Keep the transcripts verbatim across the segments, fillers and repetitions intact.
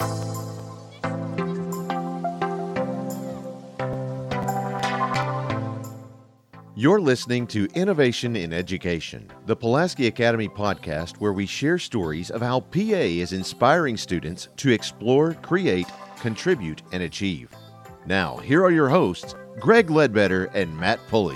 You're listening to Innovation in Education, the Pulaski Academy podcast where we share stories of how P A is inspiring students to explore, create, contribute, and achieve. Now, here are your hosts, Greg Ledbetter and Matt Pulley.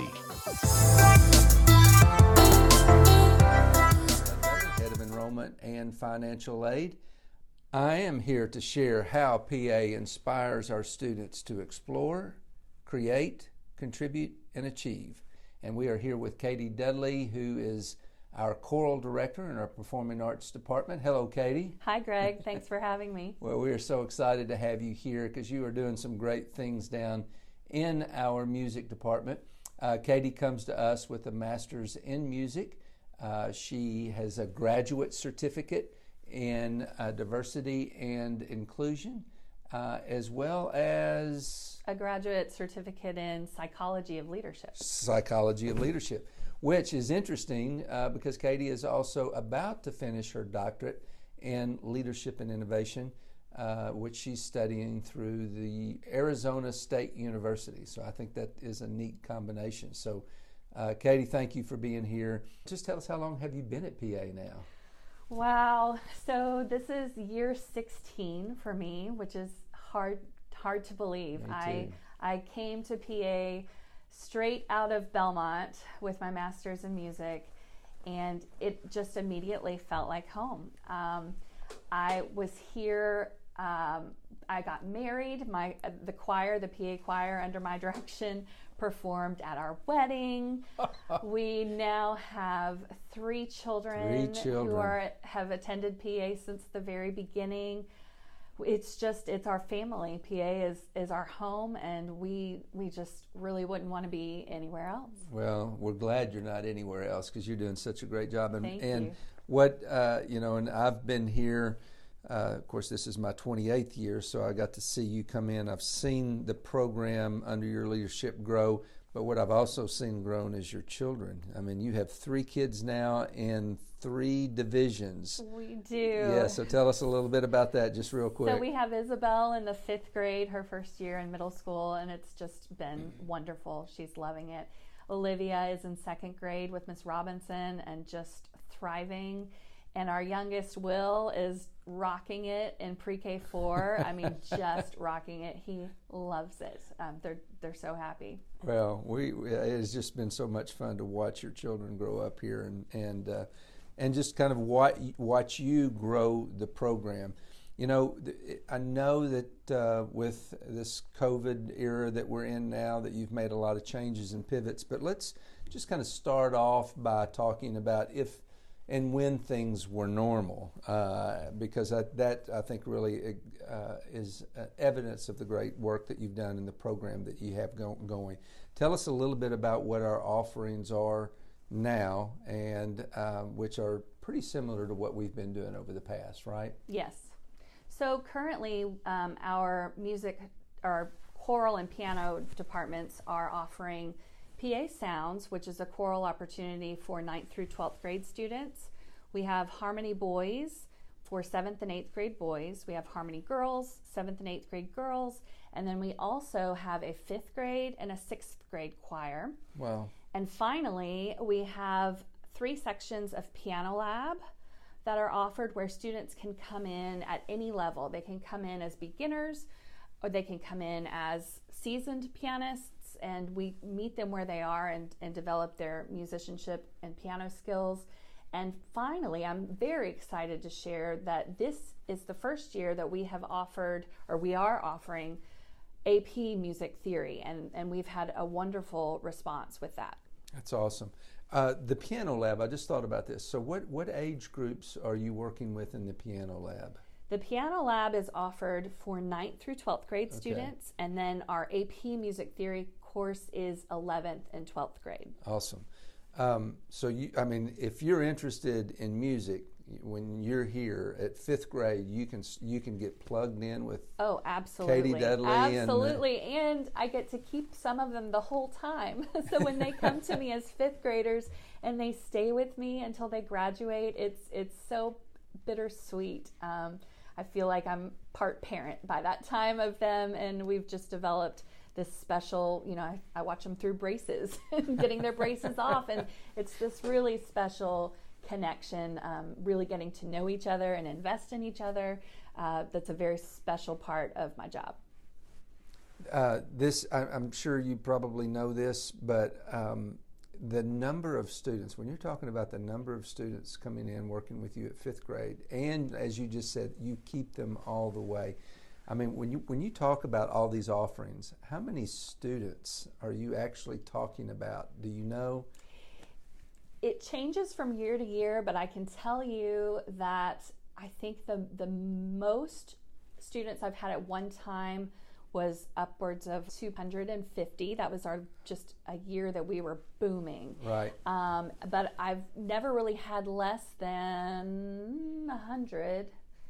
Head of Enrollment and Financial Aid. I am here to share how P A inspires our students to explore, create, contribute, and achieve. And we are here with Katie Dudley, who is our choral director in our Performing Arts Department. Hello, Katie. Hi, Greg. Thanks for having me. Well, we are so excited to have you here because you are doing some great things down in our music department. Uh, Katie comes to us with a master's in music. Uh, she has a graduate certificate in uh, diversity and inclusion, uh, as well as a graduate certificate in psychology of leadership. Psychology of leadership, which is interesting uh, because Katie is also about to finish her doctorate in leadership and innovation, uh, which she's studying through the Arizona State University. So I think that is a neat combination. So uh, Katie, thank you for being here. Just tell us, how long have you been at P A now? Wow. So this is year sixteen for me, which is hard hard to believe. I I came to P A straight out of Belmont with my master's in music, and it just immediately felt like home. Um, I was here. Um, I got married. My uh, the choir, the P A choir, under my direction, performed at our wedding. We now have three children, three children who are have attended P A since the very beginning. It's just, it's our family. P A is, is our home, and we we just really wouldn't want to be anywhere else. Well, we're glad you're not anywhere else because you're doing such a great job. And, Thank and you. what, uh, you know, and I've been here, uh, of course, this is my twenty-eighth year, so I got to see you come in. I've seen the program under your leadership grow, but what I've also seen grown is your children. I mean, you have three kids now in three divisions. We do. Yeah, so tell us a little bit about that, just real quick. So we have Isabel in the fifth grade, her first year in middle school, and it's just been wonderful. She's loving it. Olivia is in second grade with Miss Robinson and just thriving. And our youngest, Will, is rocking it in pre-K four. I mean, just rocking it. He loves it. Um, they're they're so happy. Well, we it has just been so much fun to watch your children grow up here and and uh, and just kind of watch watch you grow the program. You know, I know that uh, with this COVID era that we're in now, that you've made a lot of changes and pivots. But let's just kind of start off by talking about if and when things were normal, uh, because that, that I think really uh, is uh, evidence of the great work that you've done in the program that you have go- going. Tell us a little bit about what our offerings are now, and uh, which are pretty similar to what we've been doing over the past, right? Yes. So currently, um, our music, our choral and piano departments are offering P A Sounds, which is a choral opportunity for ninth through twelfth grade students. We have Harmony Boys for seventh and eighth grade boys. We have Harmony Girls, seventh and eighth grade girls. And then we also have a fifth grade and a sixth grade choir. Wow. And finally, we have three sections of Piano Lab that are offered where students can come in at any level. They can come in as beginners, or they can come in as seasoned pianists, and we meet them where they are and, and develop their musicianship and piano skills. And finally, I'm very excited to share that this is the first year that we have offered, or we are offering, A P Music Theory, and, and we've had a wonderful response with that. That's awesome. Uh, the Piano Lab, I just thought about this. So what, what age groups are you working with in the Piano Lab? The Piano Lab is offered for ninth through twelfth grade Okay. students, and then our A P Music Theory course is eleventh and twelfth grade. Awesome. Um, so, you, I mean, if you're interested in music, when you're here at fifth grade, you can you can get plugged in with Oh, absolutely. Katie Dudley. Absolutely. And, and I get to keep some of them the whole time. So when they come to me as fifth graders and they stay with me until they graduate, it's it's so bittersweet. Um, I feel like I'm part parent by that time of them, and we've just developed this special, you know, I, I watch them through braces, getting their braces off, and it's this really special connection, um, really getting to know each other and invest in each other. Uh, that's a very special part of my job. Uh, this, I, I'm sure you probably know this, but um, the number of students, when you're talking about the number of students coming in working with you at fifth grade, and as you just said, you keep them all the way. I mean, when you when you talk about all these offerings, how many students are you actually talking about? Do you know? It changes from year to year, but I can tell you that I think the the most students I've had at one time was upwards of two hundred fifty. That was our just a year that we were booming. Right. Um, but I've never really had less than one hundred.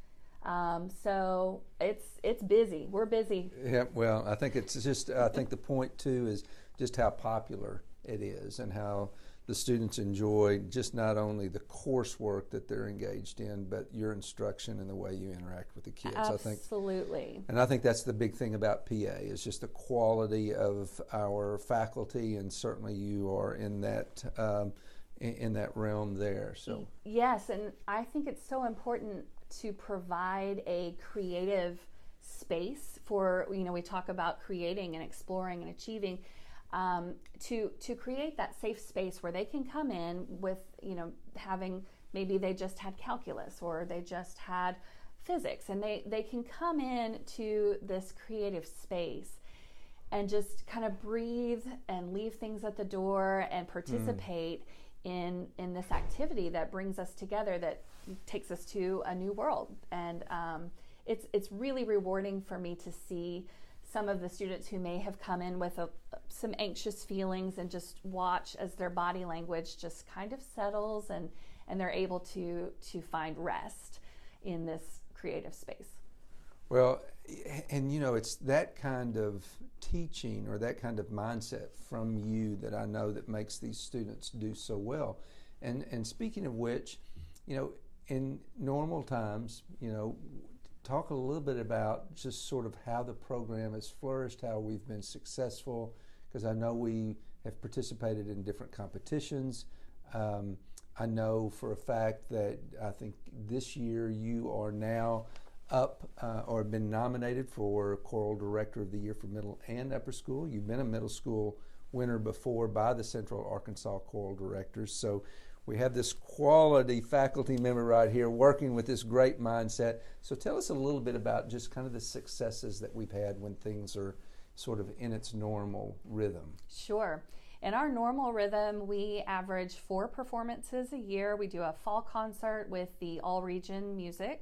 Um, so it's it's busy. We're busy. Yeah, well, I think it's just, I think the point too is just how popular it is and how the students enjoy just not only the coursework that they're engaged in, but your instruction and the way you interact with the kids. Absolutely. I think, and I think that's the big thing about P A is just the quality of our faculty, and certainly you are in that um, in, in that realm there. So yes, and I think it's so important to provide a creative space for, you know, we talk about creating and exploring and achieving, um, to to create that safe space where they can come in with, you know, having, maybe they just had calculus or they just had physics, and they, they can come in to this creative space and just kind of breathe and leave things at the door and participate mm. in in this activity that brings us together, that takes us to a new world. And um, it's it's really rewarding for me to see some of the students who may have come in with a, some anxious feelings, and just watch as their body language just kind of settles, and, and they're able to to find rest in this creative space. Well, and you know, it's that kind of teaching or that kind of mindset from you that I know that makes these students do so well. And and speaking of which, you know, in normal times, you know, talk a little bit about just sort of how the program has flourished, how we've been successful, because I know we have participated in different competitions. Um, I know for a fact that I think this year you are now up uh, or been nominated for Choral Director of the Year for middle and upper school. You've been a middle school winner before by the Central Arkansas Choral Directors. So we have this quality faculty member right here working with this great mindset. So tell us a little bit about just kind of the successes that we've had when things are sort of in its normal rhythm. Sure. In our normal rhythm, we average four performances a year. We do a fall concert with the all-region music.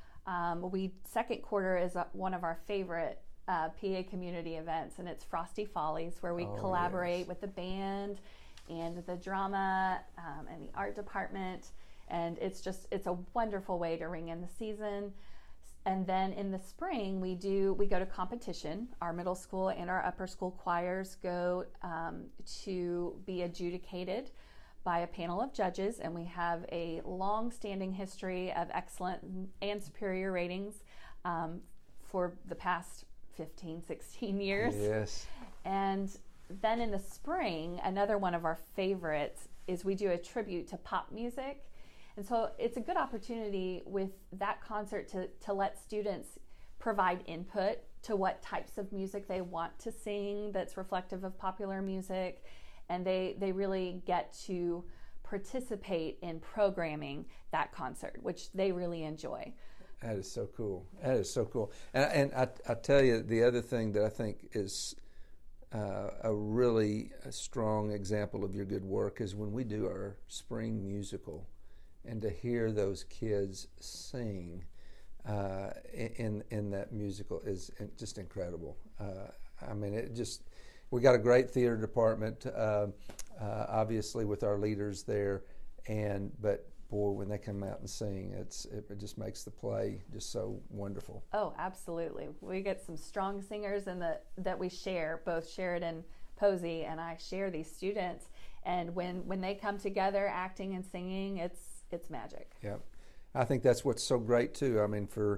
Um, we second quarter is a, one of our favorite uh, P A community events, and it's Frosty Follies, where we oh, collaborate yes. with the band and the drama um, and the art department, and it's just it's a wonderful way to ring in the season. And then in the spring, we do we go to competition. Our middle school and our upper school choirs go um, to be adjudicated by a panel of judges, and we have a long-standing history of excellent and superior ratings um, for the past fifteen, sixteen years. Yes. And then in the spring, another one of our favorites is we do a tribute to pop music. And so it's a good opportunity with that concert to, to let students provide input to what types of music they want to sing that's reflective of popular music. And they, they really get to participate in programming that concert, which they really enjoy. That is so cool. That is so cool. And, and I, I tell you, the other thing that I think is uh, a really a strong example of your good work is when we do our spring musical, and to hear those kids sing uh, in in that musical is just incredible. Uh, I mean, it just we got a great theater department, uh, uh, obviously with our leaders there, and but boy, when they come out and sing, it's it, it just makes the play just so wonderful. Oh, absolutely. We get some strong singers in the that we share. Both Sheridan Posey and I share these students, and when when they come together, acting and singing, it's it's magic. Yeah, I think that's what's so great too. I mean, for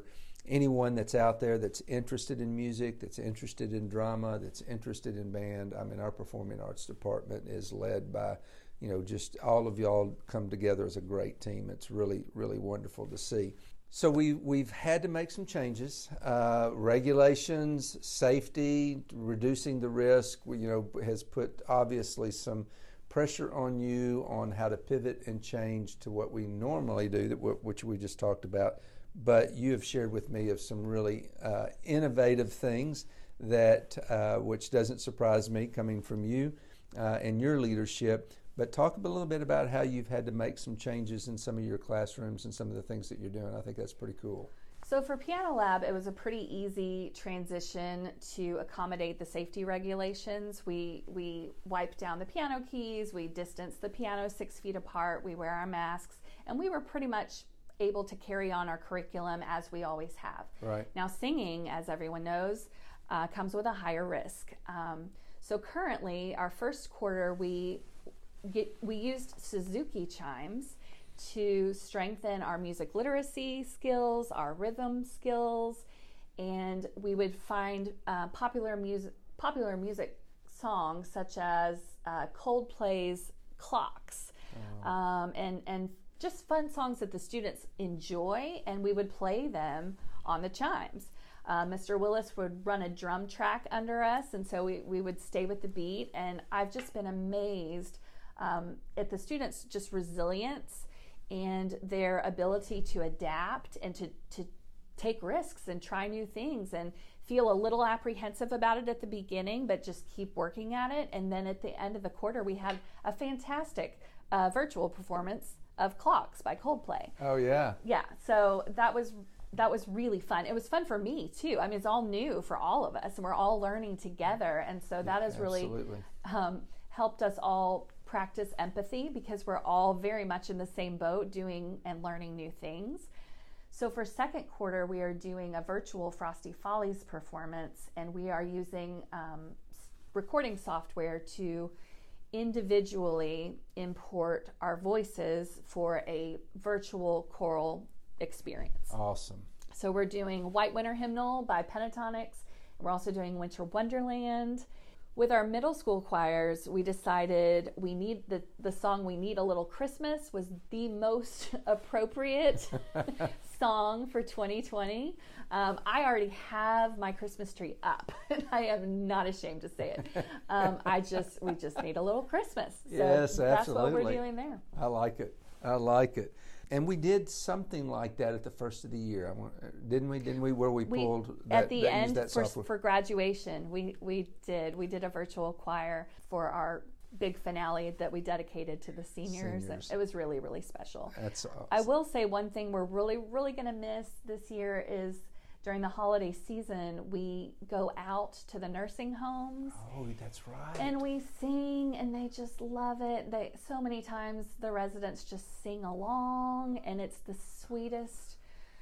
anyone that's out there that's interested in music, that's interested in drama, that's interested in band. I mean, our performing arts department is led by, you know, just all of y'all come together as a great team. It's really, really wonderful to see. So we, we've had to make some changes. Uh, regulations, safety, reducing the risk, you know, has put obviously some pressure on you on how to pivot and change to what we normally do, that which we just talked about. But you have shared with me of some really uh, innovative things that, uh, which doesn't surprise me coming from you uh, and your leadership. But talk a little bit about how you've had to make some changes in some of your classrooms and some of the things that you're doing. I think that's pretty cool. So for Piano Lab, it was a pretty easy transition to accommodate the safety regulations. We we wipe down the piano keys, we distance the piano six feet apart, we wear our masks, and we were pretty much able to carry on our curriculum as we always have. Right. Now singing, as everyone knows, uh, comes with a higher risk. Um, so currently, our first quarter, we get, we used Suzuki chimes to strengthen our music literacy skills, our rhythm skills, and we would find uh, popular music popular music songs such as uh, Coldplay's Clocks, oh. um, and and just fun songs that the students enjoy, and we would play them on the chimes. Uh, Mister Willis would run a drum track under us, and so we, we would stay with the beat, and I've just been amazed um, at the students' just resilience and their ability to adapt and to, to take risks and try new things and feel a little apprehensive about it at the beginning, but just keep working at it. And then at the end of the quarter, we had a fantastic uh, virtual performance of Clocks by Coldplay. Oh, yeah. Yeah, so that was that was really fun. It was fun for me, too. I mean, it's all new for all of us, and we're all learning together. And so that has really um, helped us all practice empathy, because we're all very much in the same boat doing and learning new things. So for second quarter, we are doing a virtual Frosty Follies performance, and we are using um, recording software to individually import our voices for a virtual choral experience. Awesome. So we're doing White Winter Hymnal by Pentatonics. We're also doing Winter Wonderland. With our middle school choirs, we decided we need the, the song We Need a Little Christmas was the most appropriate song for twenty twenty. Um, I already have my Christmas tree up. I am not ashamed to say it. Um, I just we just need a little Christmas. So yes, absolutely. That's what we're doing there. I like it. I like it. And we did something like that at the first of the year, I want, didn't we? Didn't we? Where we, we pulled that, at the that, end that for, for graduation. We we did we did a virtual choir for our big finale that we dedicated to the seniors. Seniors. It was really really special. That's awesome. I will say one thing we're really really going to miss this year is during the holiday season, we go out to the nursing homes. Oh, that's right. And we sing, and they just love it. They so many times the residents just sing along, and it's the sweetest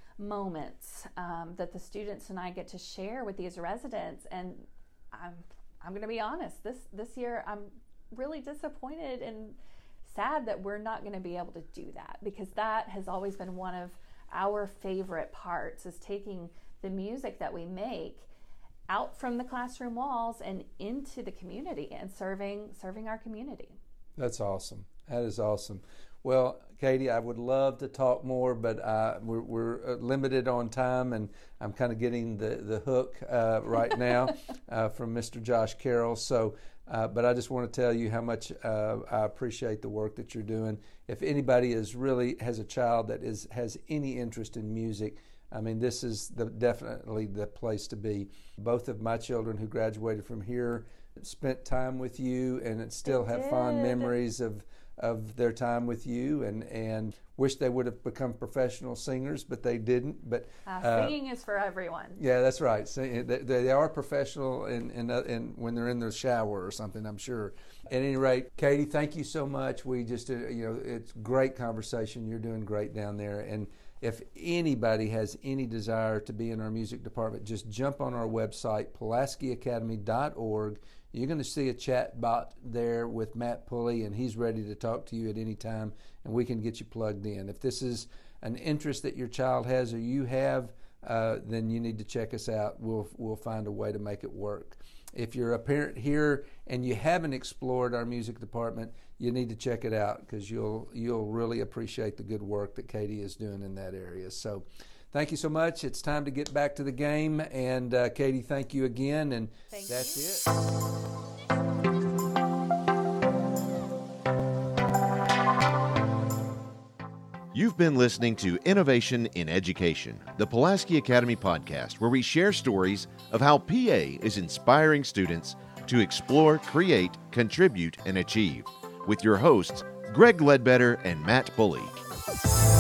moments um, that the students and I get to share with these residents. And I'm I'm going to be honest. This this year, I'm really disappointed and sad that we're not going to be able to do that, because that has always been one of our favorite parts, is taking the music that we make out from the classroom walls and into the community and serving serving our community. That's awesome. That is awesome. Well, Katie, I would love to talk more, but uh, we're, we're limited on time, and I'm kind of getting the, the hook uh, right now uh, from Mister Josh Carroll. So, uh, but I just want to tell you how much uh, I appreciate the work that you're doing. If anybody is really has a child that is has any interest in music, I mean, this is the, definitely the place to be. Both of my children who graduated from here spent time with you, and still have fond memories of, of their time with you, and, and wish they would have become professional singers, but they didn't. But uh, uh, singing is for everyone. Yeah, that's right. They, they are professional in, in, in when they're in the shower or something, I'm sure. At any rate, Katie, thank you so much. We just, uh, you know, it's great conversation. You're doing great down there. And if anybody has any desire to be in our music department, just jump on our website, Pulaski Academy dot org. You're going to see a chat bot there with Matt Pulley, and he's ready to talk to you at any time, and we can get you plugged in. If this is an interest that your child has, or you have uh, then you need to check us out. We'll we'll find a way to make it work. If you're a parent here and you haven't explored our music department, you need to check it out because you'll you'll really appreciate the good work that Katie is doing in that area. So thank you so much. It's time to get back to the game. And uh, Katie, thank you again. And Thank that's you. it. You've been listening to Innovation in Education, the Pulaski Academy podcast, where we share stories of how P A is inspiring students to explore, create, contribute, and achieve, with your hosts, Greg Ledbetter and Matt Bully.